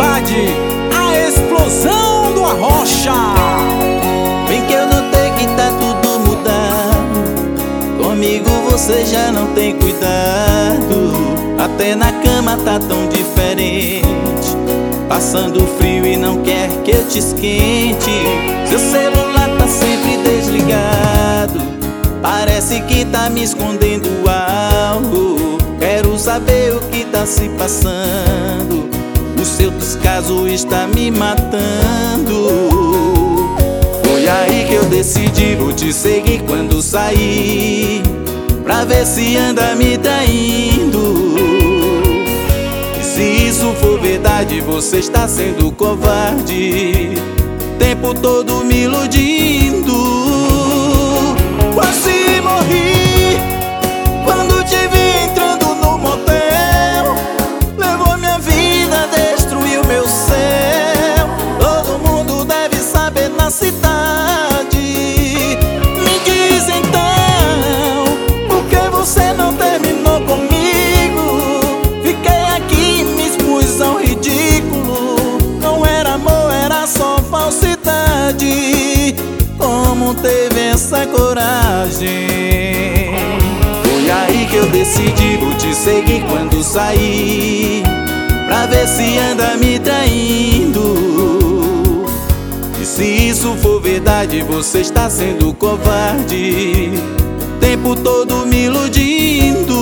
Abade, a explosão do Arrocha. Bem que eu notei que tá tudo mudado. Comigo você já não tem cuidado. Até na cama tá tão diferente. Passando frio e não quer que eu te esquente. Seu celular tá sempre desligado. Parece que tá me escondendo algo. Quero saber o que tá se passando. O seu descaso está me matando. Foi aí que eu decidi, vou te seguir quando sair, pra ver se anda me traindo. E se isso for verdade, você está sendo covarde, tempo todo me iludindo. Quase morri quando te vi entrando no motel. Levou minha vida, destruiu meu céu. Todo mundo deve saber na cidade. Me diz então, por que você não terminou comigo? Fiquei aqui, me expus ao ridículo. Não era amor, era só falsidade. Como teve essa coragem? Foi aí que eu decidi, vou te seguir quando sair, pra ver se anda me traindo. E se isso for verdade, você está sendo covarde, tempo todo me iludindo.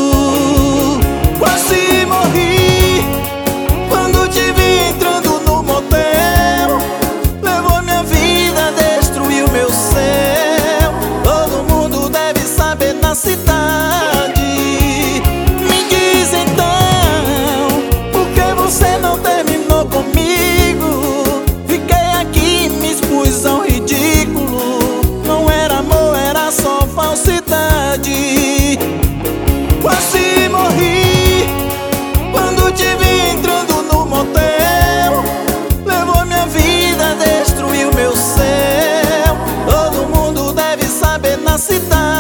Quase morri quando te vi entrando no motel. Levou minha vida, destruiu meu céu. Todo mundo deve saber na cidade. Me diz então, por que você não terminou comigo? Fiquei aqui, me expus ao ridículo. Não era amor, era só falsidade. Quase morri quando te vi entrando no motel. Levou minha vida, destruiu meu céu. Todo mundo deve saber na cidade.